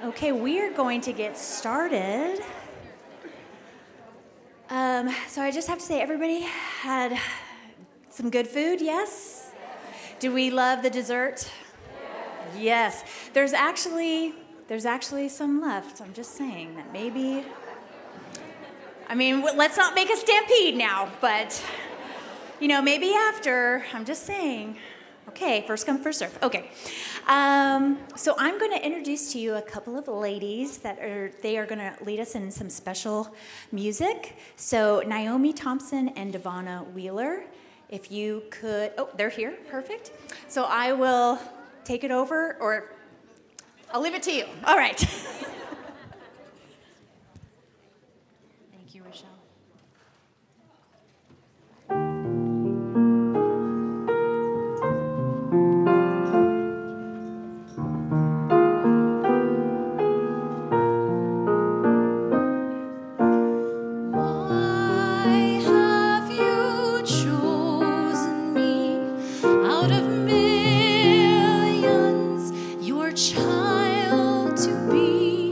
Okay, we are going to get started. So I just have to say, everybody had some good food, yes? Do we love the dessert? Yes. There's actually some left. I'm just saying that maybe, let's not make a stampede now, but, maybe after, I'm just saying. Okay, first come, first serve. Okay. So I'm going to introduce to you a couple of ladies they are going to lead us in some special music. So Naomi Thompson and Devonna Wheeler, if you could, they're here, perfect. So I will take it over, or I'll leave it to you. All right. Thank you, Rochelle. Child to be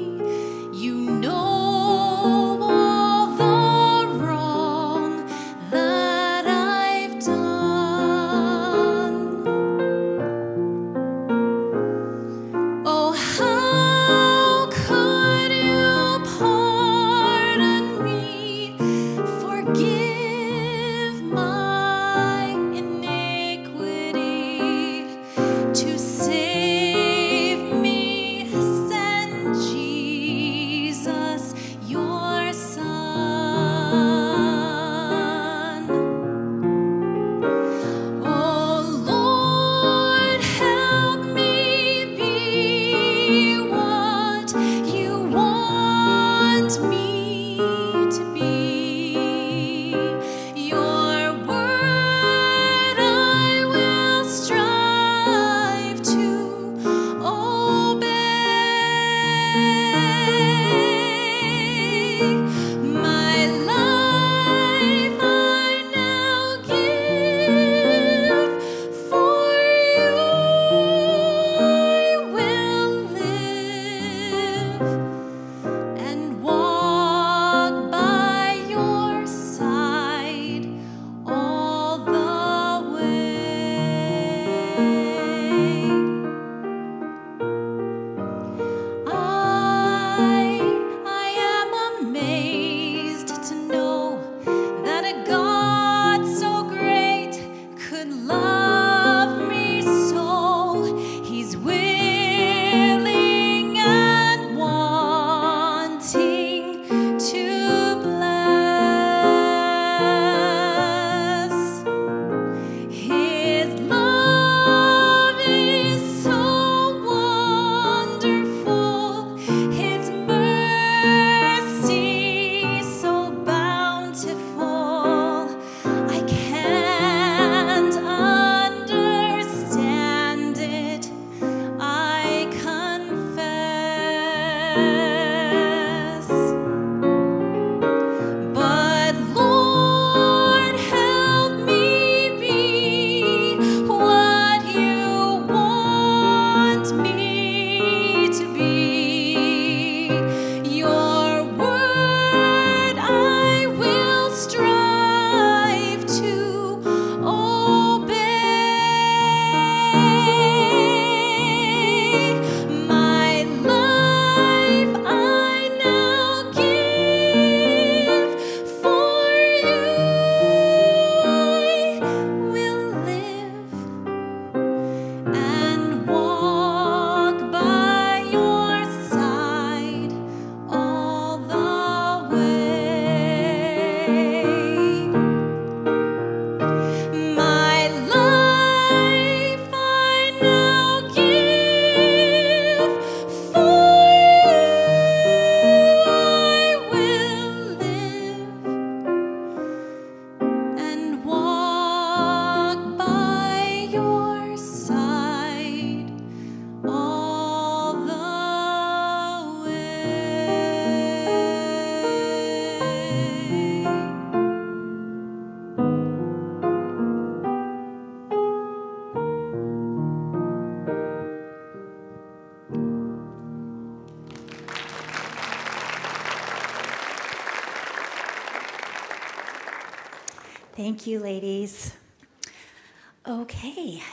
Thank you, ladies. Okay.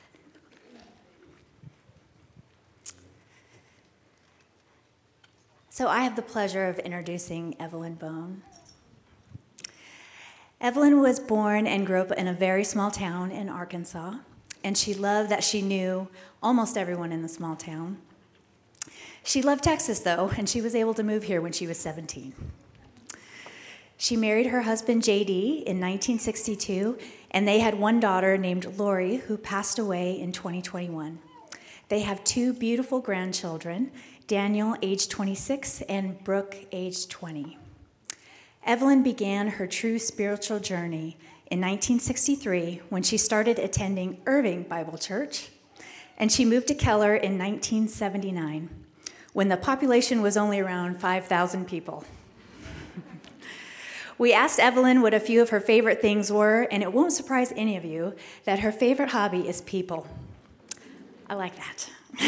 So I have the pleasure of introducing Evelyn Bone. Evelyn was born and grew up in a very small town in Arkansas, and she loved that she knew almost everyone in the small town. She loved Texas, though, and she was able to move here when she was 17. She married her husband, J.D., in 1962, and they had one daughter named Lori, who passed away in 2021. They have two beautiful grandchildren, Daniel, age 26, and Brooke, age 20. Evelyn began her true spiritual journey in 1963 when she started attending Irving Bible Church, and she moved to Keller in 1979 when the population was only around 5,000 people. We asked Evelyn what a few of her favorite things were, and it won't surprise any of you that her favorite hobby is people. I like that.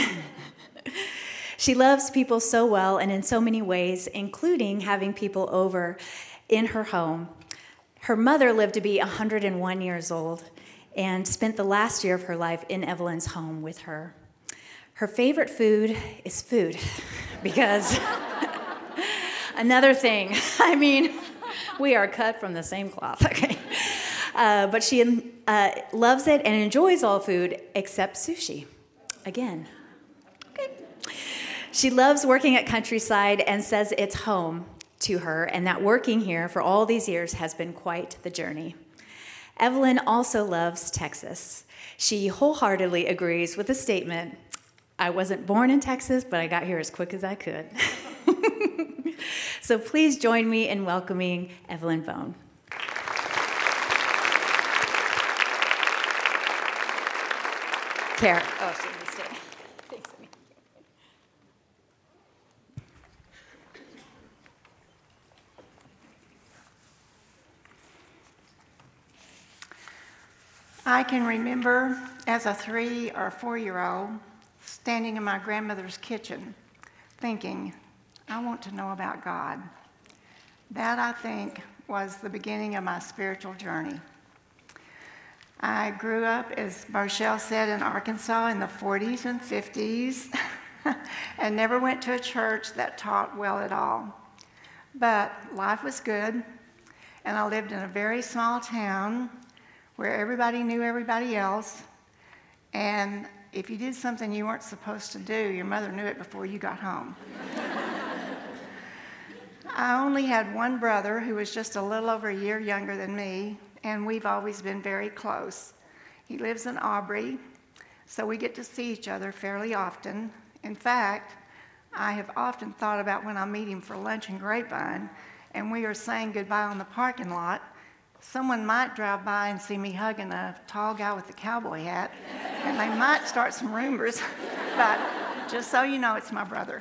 She loves people so well and in so many ways, including having people over in her home. Her mother lived to be 101 years old and spent the last year of her life in Evelyn's home with her. Her favorite food is food because another thing, we are cut from the same cloth, okay? But she loves it and enjoys all food except sushi. Again, okay. She loves working at Countryside and says it's home to her, and that working here for all these years has been quite the journey. Evelyn also loves Texas. She wholeheartedly agrees with the statement, "I wasn't born in Texas, but I got here as quick as I could." So please join me in welcoming Evelyn Bone. Kara. Oh, she missed it. Thanks, Amy. I can remember as a 3 or 4-year-old standing in my grandmother's kitchen thinking, I want to know about God. That, I think, was the beginning of my spiritual journey. I grew up, as Rochelle said, in Arkansas in the 40s and 50s and never went to a church that taught well at all. But life was good, and I lived in a very small town where everybody knew everybody else, and if you did something you weren't supposed to do, your mother knew it before you got home. I only had one brother who was just a little over a year younger than me, and we've always been very close. He lives in Aubrey, so we get to see each other fairly often. In fact, I have often thought about when I meet him for lunch in Grapevine, and we are saying goodbye on the parking lot, someone might drive by and see me hugging a tall guy with a cowboy hat, and they might start some rumors, but just so you know, it's my brother.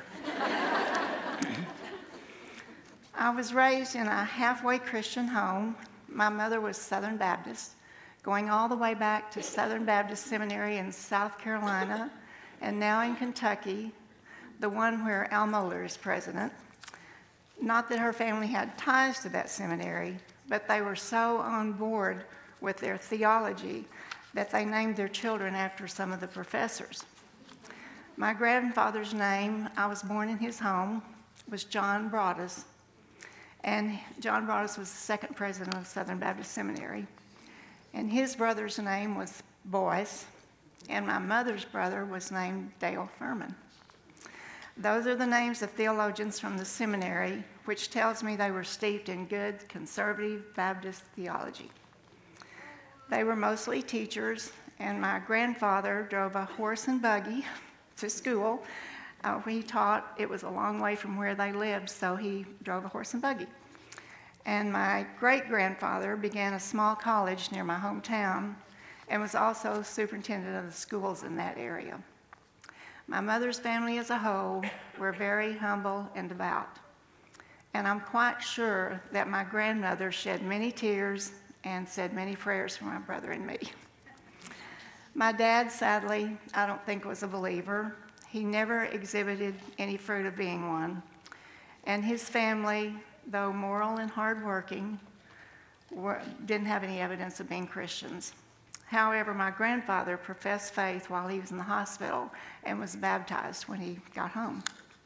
I was raised in a halfway Christian home. My mother was Southern Baptist, going all the way back to Southern Baptist Seminary in South Carolina, and now in Kentucky, the one where Al Mohler is president. Not that her family had ties to that seminary, but they were so on board with their theology that they named their children after some of the professors. My grandfather's name, I was born in his home, was John Broadus, and John Broadus was the second president of Southern Baptist Seminary. And his brother's name was Boyce, and my mother's brother was named Dale Furman. Those are the names of theologians from the seminary, which tells me they were steeped in good conservative Baptist theology. They were mostly teachers, and my grandfather drove a horse and buggy to school. He taught, it was a long way from where they lived, so he drove a horse and buggy. And my great-grandfather began a small college near my hometown and was also superintendent of the schools in that area. My mother's family as a whole were very humble and devout. And I'm quite sure that my grandmother shed many tears and said many prayers for my brother and me. My dad, sadly, I don't think was a believer. He never exhibited any fruit of being one. And his family, though moral and hardworking, didn't have any evidence of being Christians. However, my grandfather professed faith while he was in the hospital and was baptized when he got home.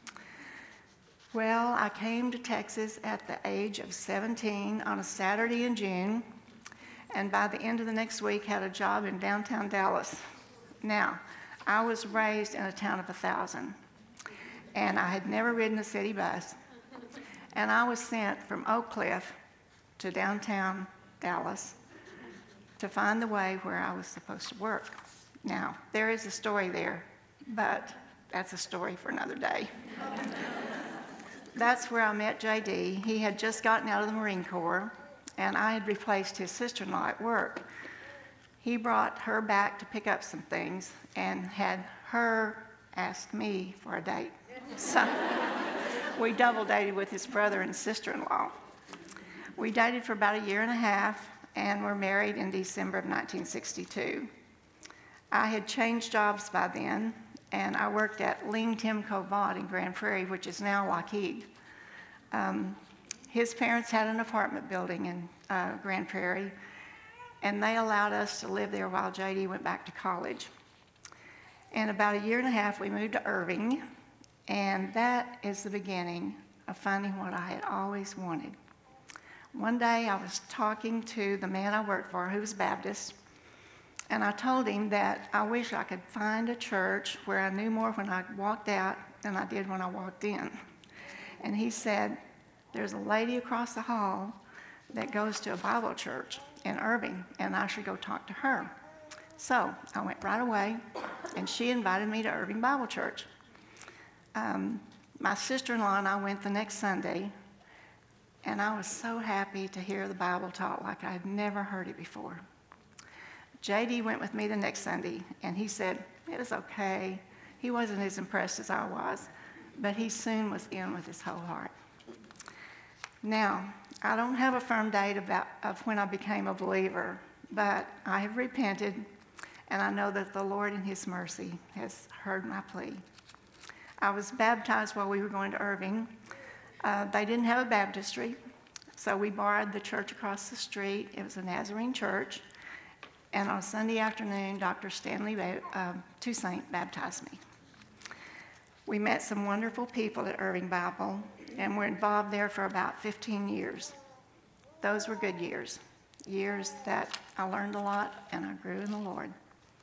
Well, I came to Texas at the age of 17 on a Saturday in June, and by the end of the next week had a job in downtown Dallas. Now, I was raised in a town of 1,000, and I had never ridden a city bus, and I was sent from Oak Cliff to downtown Dallas to find the way where I was supposed to work. Now, there is a story there, but that's a story for another day. That's where I met J.D. He had just gotten out of the Marine Corps, and I had replaced his sister-in-law at work. He brought her back to pick up some things and had her ask me for a date. So we double dated with his brother and sister-in-law. We dated for about a year and a half, and were married in December of 1962. I had changed jobs by then, and I worked at Ling Tim Cobot in Grand Prairie, which is now Lockheed. His parents had an apartment building in Grand Prairie, and they allowed us to live there while J.D. went back to college. In about a year and a half, we moved to Irving, and that is the beginning of finding what I had always wanted. One day I was talking to the man I worked for, who was Baptist, and I told him that I wish I could find a church where I knew more when I walked out than I did when I walked in. And he said, there's a lady across the hall that goes to a Bible church in Irving, and I should go talk to her. So I went right away, and she invited me to Irving Bible Church. My sister-in-law and I went the next Sunday, and I was so happy to hear the Bible taught like I had never heard it before. J.D. went with me the next Sunday, and he said, it was okay. He wasn't as impressed as I was, but he soon was in with his whole heart. Now, I don't have a firm date of when I became a believer, but I have repented, and I know that the Lord in his mercy has heard my plea. I was baptized while we were going to Irving. They didn't have a baptistry, so we borrowed the church across the street. It was a Nazarene church. And on Sunday afternoon, Dr. Stanley Toussaint baptized me. We met some wonderful people at Irving Bible, and were involved there for about 15 years. Those were good years that I learned a lot and I grew in the Lord.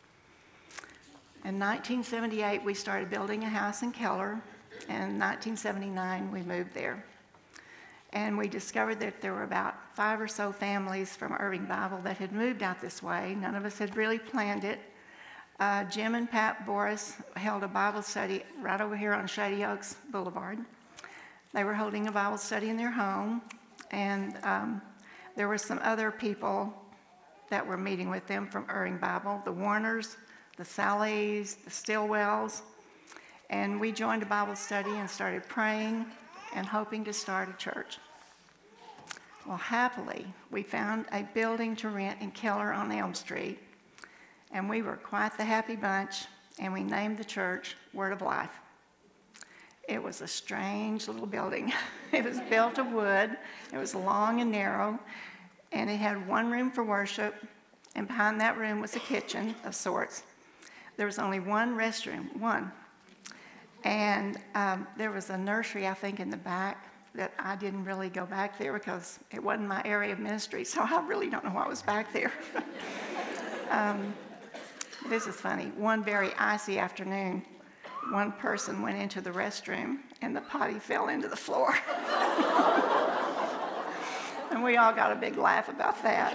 In 1978, we started building a house in Keller. And in 1979, we moved there. And we discovered that there were about 5 or so families from Irving Bible that had moved out this way. None of us had really planned it. Jim and Pat Boris held a Bible study right over here on Shady Oaks Boulevard. They were holding a Bible study in their home, and there were some other people that were meeting with them from Irving Bible, the Warners, the Sallys, the Stillwells. And we joined a Bible study and started praying and hoping to start a church. Well, happily, we found a building to rent in Keller on Elm Street, and we were quite the happy bunch, and we named the church Word of Life. It was a strange little building. It was built of wood, it was long and narrow, and it had one room for worship, and behind that room was a kitchen of sorts. There was only one restroom, one. And there was a nursery, I think, in the back that I didn't really go back there because it wasn't my area of ministry, so I really don't know why I was back there. This is funny. One very icy afternoon, one person went into the restroom and the potty fell into the floor. And we all got a big laugh about that.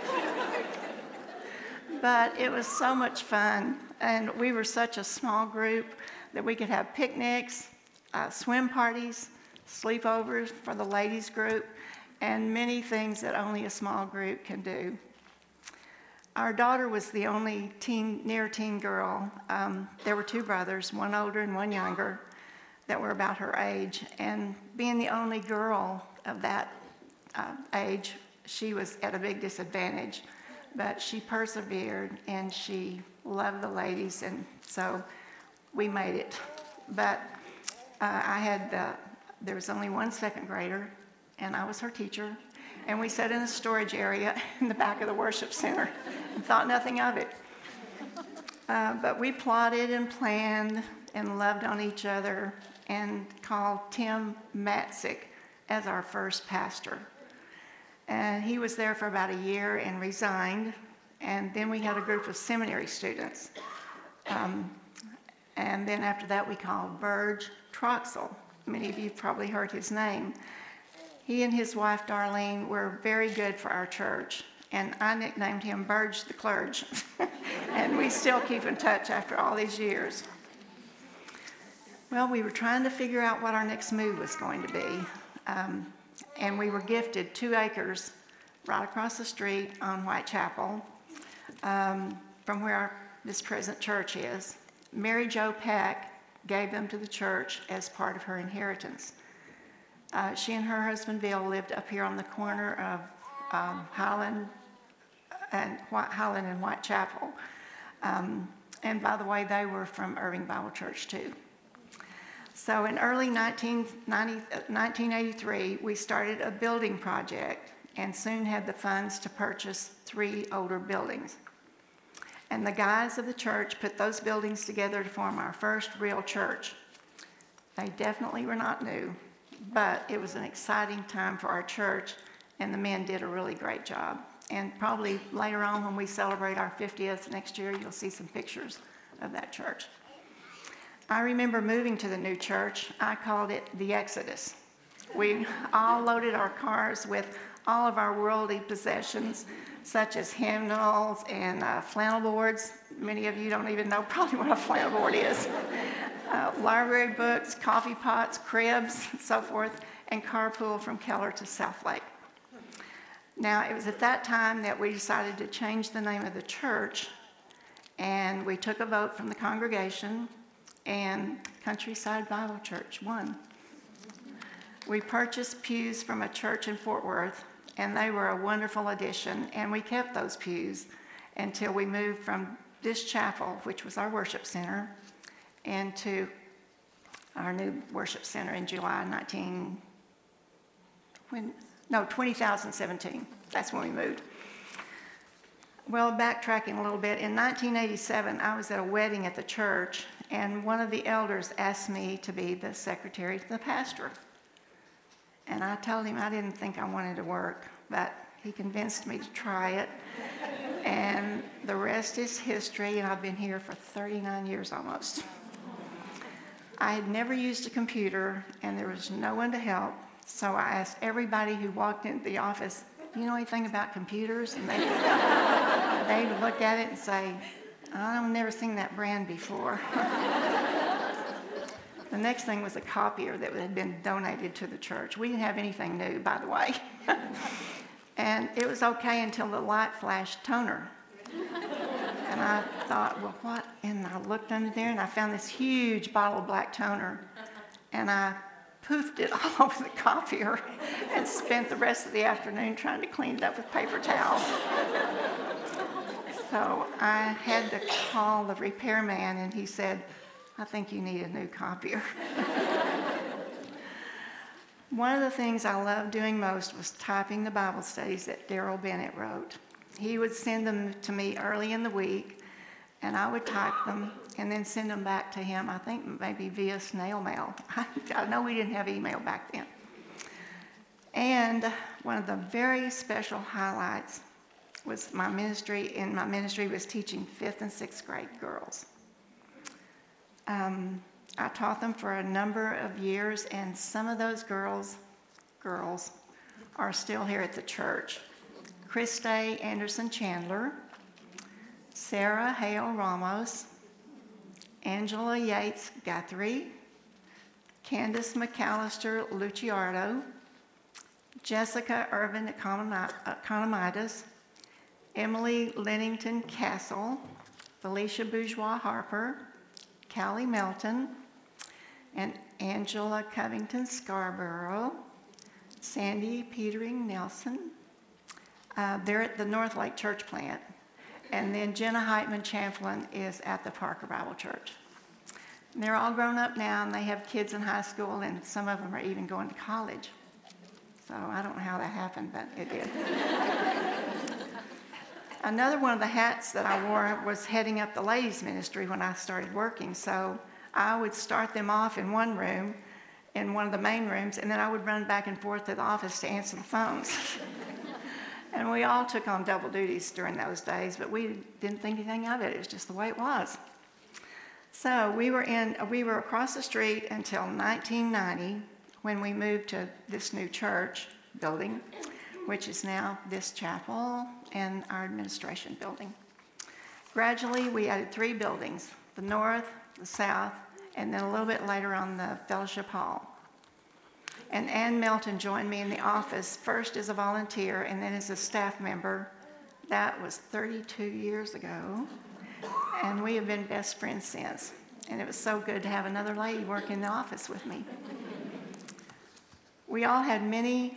But it was so much fun, and we were such a small group that we could have picnics, swim parties, sleepovers for the ladies group, and many things that only a small group can do. Our daughter was the only near teen girl. There were 2 brothers, one older and one younger, that were about her age. And being the only girl of that age, she was at a big disadvantage. But she persevered and she loved the ladies, and so we made it. But there was only one second grader, and I was her teacher. and we sat in a storage area in the back of the worship center and thought nothing of it. But we plotted and planned and loved on each other and called Tim Matzik as our first pastor. And he was there for about a year and resigned. And then we had a group of seminary students. And then after that, we called Burge Troxel. Many of you probably heard his name. He and his wife, Darlene, were very good for our church. And I nicknamed him Burge the Clerge. And we still keep in touch after all these years. Well, we were trying to figure out what our next move was going to be. And we were gifted 2 acres right across the street on Whitechapel from where this present church is. Mary Jo Peck gave them to the church as part of her inheritance. She and her husband Bill lived up here on the corner of Highland and Whitechapel. And by the way, they were from Irving Bible Church too. So in early 1983, we started a building project and soon had the funds to purchase 3 older buildings. And the guys of the church put those buildings together to form our first real church. They definitely were not new, but it was an exciting time for our church, and the men did a really great job. And probably later on when we celebrate our 50th next year, you'll see some pictures of that church. I remember moving to the new church. I called it the Exodus. We all loaded our cars with all of our worldly possessions, such as hymnals and flannel boards. Many of you don't even know probably what a flannel board is. Library books, coffee pots, cribs, and so forth, and carpool from Keller to South Lake. Now, it was at that time that we decided to change the name of the church, and we took a vote from the congregation, and Countryside Bible Church won. We purchased pews from a church in Fort Worth, and they were a wonderful addition, and we kept those pews until we moved from this chapel, which was our worship center, and to our new worship center in July 2017. That's when we moved. Well, backtracking a little bit, in 1987, I was at a wedding at the church, and one of the elders asked me to be the secretary to the pastor. And I told him I didn't think I wanted to work, but he convinced me to try it. And the rest is history, and I've been here for 39 years almost. I had never used a computer, and there was no one to help, so I asked everybody who walked into the office, "Do you know anything about computers?" And they would look at it and say, "I've never seen that brand before." The next thing was a copier that had been donated to the church. We didn't have anything new, by the way. And it was okay until the light flashed toner. And I thought, well, what? And I looked under there, and I found this huge bottle of black toner. And I poofed it all over the copier and spent the rest of the afternoon trying to clean it up with paper towels. So I had to call the repairman, and he said, "I think you need a new copier." One of the things I loved doing most was typing the Bible studies that Daryl Bennett wrote. He would send them to me early in the week, and I would type them and then send them back to him, I think maybe via snail mail. I know we didn't have email back then. And one of the very special highlights was my ministry was teaching 5th and 6th grade girls. I taught them for a number of years, and some of those girls are still here at the church. Christay Anderson Chandler, Sarah Hale Ramos, Angela Yates Guthrie, Candace McAllister Luciardo, Jessica Irvin Economides, Emily Lennington Castle, Felicia Bourgeois Harper, Callie Melton, and Angela Covington Scarborough, Sandy Petering Nelson. They're at the North Lake Church plant. And then Jenna Heitman Champlin is at the Parker Bible Church. And they're all grown up now, and they have kids in high school, and some of them are even going to college. So I don't know how that happened, but it did. Another one of the hats that I wore was heading up the ladies' ministry when I started working. So I would start them off in one room, in one of the main rooms, and then I would run back and forth to the office to answer the phones. And we all took on double duties during those days, but we didn't think anything of it. It was just the way it was. So we were across the street until 1990, when we moved to this new church building, which is now this chapel and our administration building. Gradually, we added 3 buildings, the north, the south, and then a little bit later on the fellowship hall. And Ann Melton joined me in the office, first as a volunteer and then as a staff member. That was 32 years ago, and we have been best friends since. And it was so good to have another lady work in the office with me. We all had many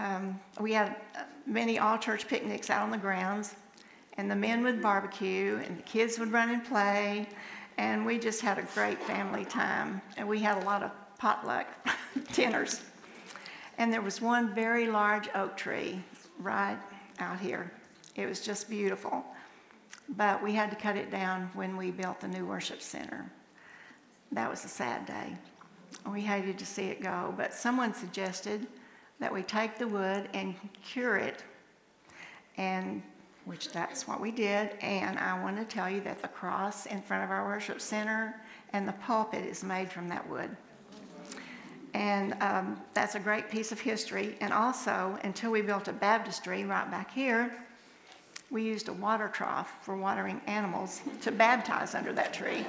all-church picnics out on the grounds, and the men would barbecue, and the kids would run and play, and we just had a great family time. And we had a lot of potluck dinners. And there was one very large oak tree right out here. It was just beautiful. But we had to cut it down when we built the new worship center. That was a sad day. We hated to see it go, but someone suggested that we take the wood and cure it, and which that's what we did. And I want to tell you that the cross in front of our worship center and the pulpit is made from that wood. And that's a great piece of history. And also, until we built a baptistry right back here, we used a water trough for watering animals to baptize under that tree.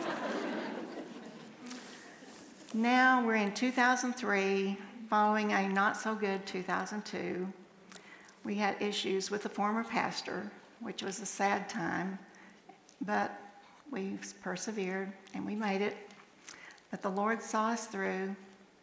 Now we're in 2003, following a not-so-good 2002. We had issues with the former pastor, which was a sad time, but we persevered and we made it. But the Lord saw us through,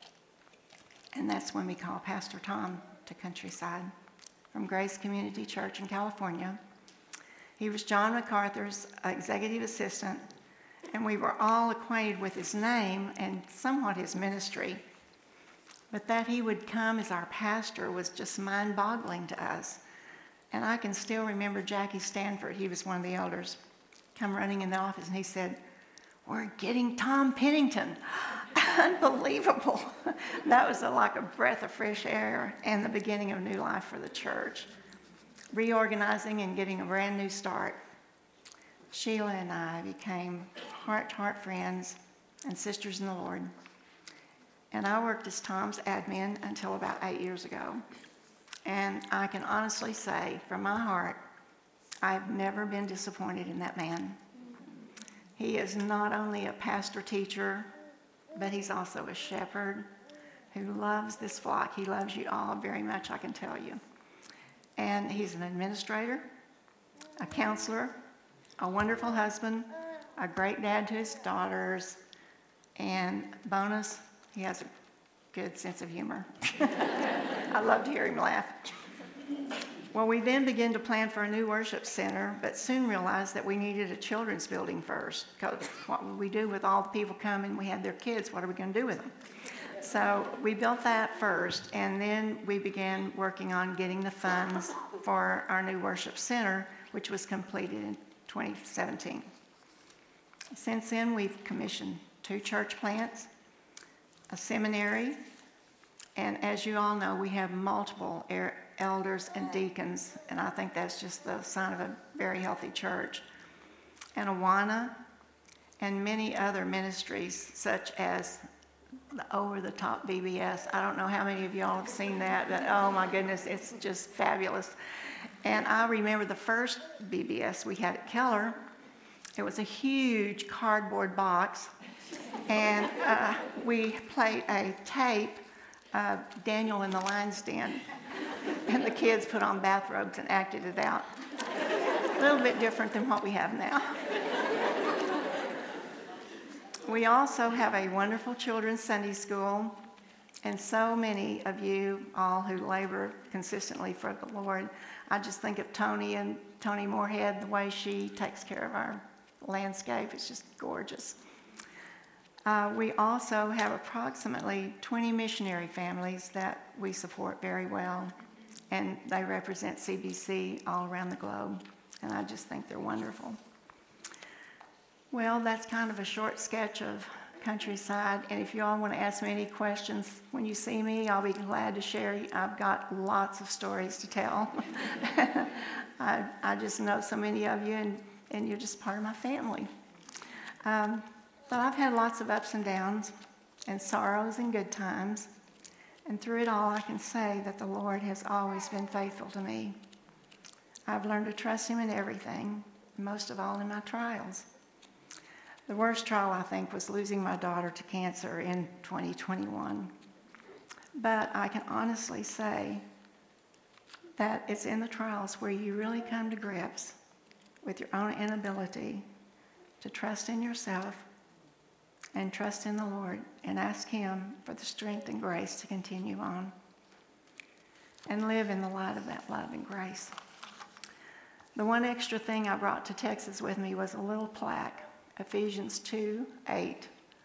and that's when we called Pastor Tom to Countryside from Grace Community Church in California. He was John MacArthur's executive assistant, and we were all acquainted with his name and somewhat his ministry. But that he would come as our pastor was just mind-boggling to us. And I can still remember Jackie Stanford, he was one of the elders, come running in the office, and he said, "We're getting Tom Pennington." Unbelievable. That was like a breath of fresh air and the beginning of new life for the church. Reorganizing and getting a brand new start. Sheila and I became heart-to-heart friends and sisters in the Lord. And I worked as Tom's admin until about 8 years ago. And I can honestly say, from my heart, I've never been disappointed in that man. He is not only a pastor-teacher, but he's also a shepherd who loves this flock. He loves you all very much, I can tell you. And he's an administrator, a counselor, a wonderful husband, a great dad to his daughters, and bonus, he has a good sense of humor. I love to hear him laugh. Well, we then began to plan for a new worship center, but soon realized that we needed a children's building first, because what would we do with all the people coming? We had their kids. What are we going to do with them? So we built that first, and then we began working on getting the funds for our new worship center, which was completed in 2017. Since then, we've commissioned 2 church plants, a seminary, and as you all know, we have multiple elders and deacons, and I think that's just the sign of a very healthy church, and Awana, and many other ministries such as the over-the-top VBS. I don't know how many of y'all have seen that, but oh my goodness, it's just fabulous. And I remember the first VBS we had at Keller. It was a huge cardboard box, and we played a tape of Daniel in the Lion's Den, and the kids put on bathrobes and acted it out. A little bit different than what we have now. We also have a wonderful children's Sunday school, and so many of you all who labor consistently for the Lord. I just think of Tony and Tony Moorhead, the way she takes care of our landscape. It's just gorgeous. We also have approximately 20 missionary families that we support very well, and they represent CBC all around the globe, and I just think they're wonderful. Well, that's kind of a short sketch of Countryside, and if you all want to ask me any questions when you see me, I'll be glad to share. I've got lots of stories to tell. I just know so many of you, and you're just part of my family. But I've had lots of ups and downs, and sorrows and good times, and through it all I can say that the Lord has always been faithful to me. I've learned to trust Him in everything, most of all in my trials. The worst trial, I think, was losing my daughter to cancer in 2021. But I can honestly say that it's in the trials where you really come to grips with your own inability to trust in yourself and trust in the Lord and ask Him for the strength and grace to continue on and live in the light of that love and grace. The one extra thing I brought to Texas with me was a little plaque, Ephesians 2:8.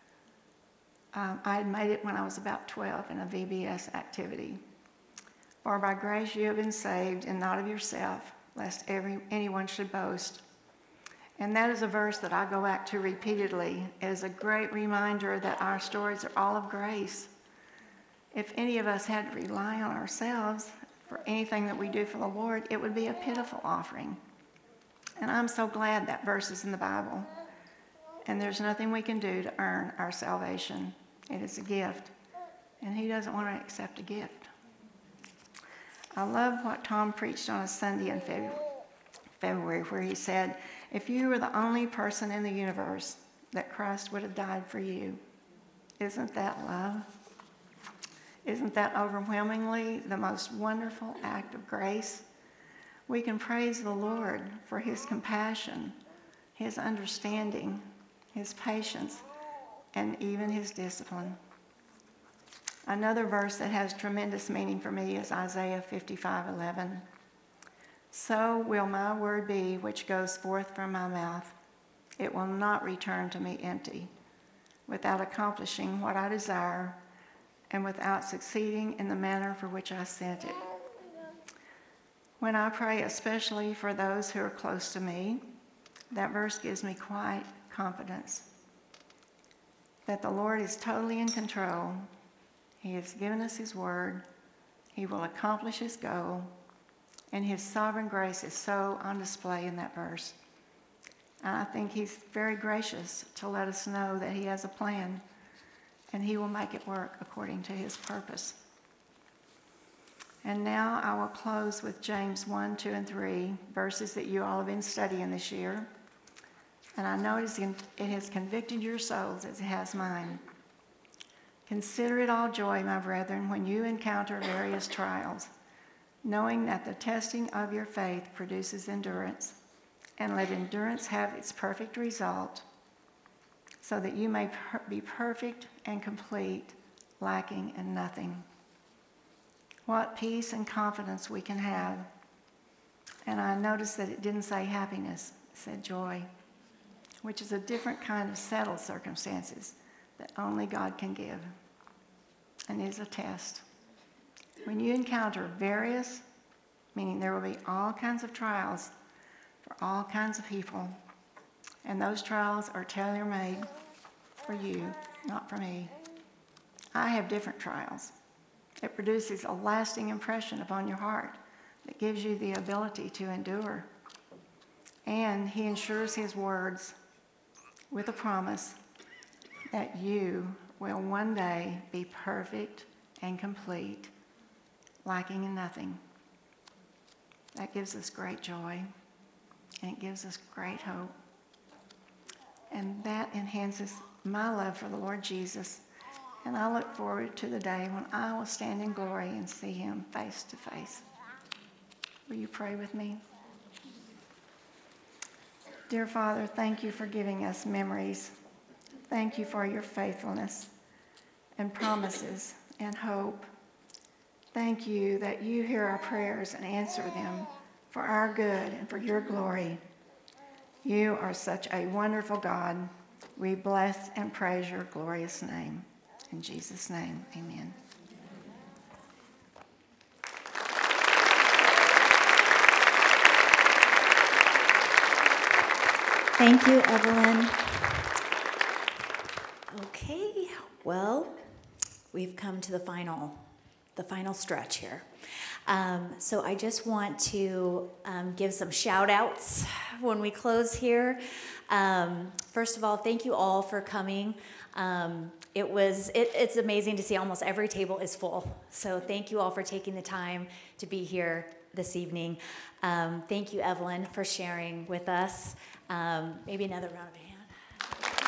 I had made it when I was about 12 in a VBS activity. For by grace you have been saved, and not of yourself, lest anyone should boast. And that is a verse that I go back to repeatedly as a great reminder that our stories are all of grace. If any of us had to rely on ourselves for anything that we do for the Lord, it would be a pitiful offering. And I'm so glad that verse is in the Bible. And there's nothing we can do to earn our salvation. It is a gift. And He doesn't want to accept a gift. I love what Tom preached on a Sunday in February, where he said, if you were the only person in the universe, that Christ would have died for you. Isn't that love? Isn't that overwhelmingly the most wonderful act of grace? We can praise the Lord for His compassion, His understanding, His patience, and even His discipline. Another verse that has tremendous meaning for me is Isaiah 55:11. So will my word be which goes forth from my mouth. It will not return to me empty, without accomplishing what I desire and without succeeding in the manner for which I sent it. When I pray, especially for those who are close to me, that verse gives me quite confidence that the Lord is totally in control. He has given us His word. He will accomplish His goal. And His sovereign grace is so on display in that verse. And I think He's very gracious to let us know that He has a plan and He will make it work according to His purpose. And now I will close with James 1, 2, and 3, verses that you all have been studying this year. And I know it has convicted your souls as it has mine. Consider it all joy, my brethren, when you encounter various trials, knowing that the testing of your faith produces endurance, and let endurance have its perfect result, so that you may be perfect and complete, lacking in nothing. What peace and confidence we can have. And I noticed that it didn't say happiness, it said joy, which is a different kind of settled circumstances that only God can give, and is a test. When you encounter various, meaning there will be all kinds of trials for all kinds of people, and those trials are tailor-made for you, not for me. I have different trials. It produces a lasting impression upon your heart that gives you the ability to endure. And He ensures His words with a promise that you will one day be perfect and complete, lacking in nothing. That gives us great joy, and it gives us great hope. And that enhances my love for the Lord Jesus. And I look forward to the day when I will stand in glory and see Him face to face. Will you pray with me? Dear Father, thank You for giving us memories. Thank You for Your faithfulness and promises and hope. Thank You that You hear our prayers and answer them for our good and for Your glory. You are such a wonderful God. We bless and praise your glorious name. In Jesus' name, amen. Thank you, Evelyn. Okay, well, we've come to the final stretch here. So I just want to give some shout outs when we close here. First of all, thank you all for coming. It's amazing to see almost every table is full. So thank you all for taking the time to be here this evening. Thank you, Evelyn, for sharing with us. Maybe another round of hand.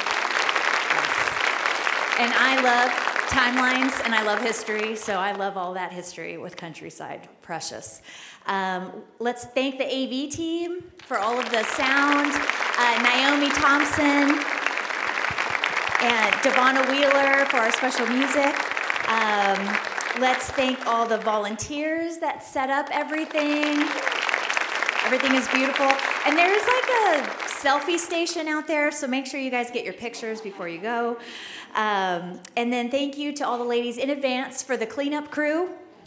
Yes. And I love timelines and I love history, so I love all that history with Countryside. Precious. Let's thank the AV team for all of the sound. Naomi Thompson and Devonna Wheeler for our special music. Let's thank all the volunteers that set up everything. Everything is beautiful. And there's like a selfie station out there, so make sure you guys get your pictures before you go. And then thank you to all the ladies in advance for the cleanup crew.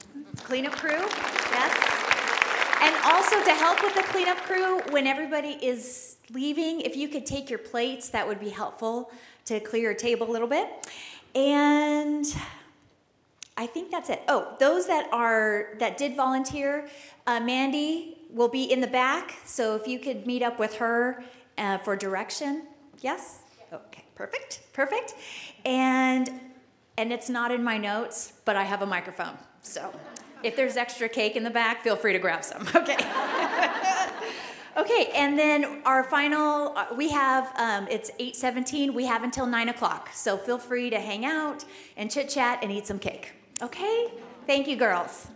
Yes. And also to help with the cleanup crew, when everybody is leaving, if you could take your plates, that would be helpful to clear your table a little bit. And I think that's it. Oh, those that did volunteer, Mandy will be in the back, so if you could meet up with her for direction. Yes? Okay, perfect. And it's not in my notes, but I have a microphone. So if there's extra cake in the back, feel free to grab some. Okay. Okay, and then our final, we have, it's 8:17. We have until 9 o'clock. So feel free to hang out and chit-chat and eat some cake. Okay? Thank you, girls.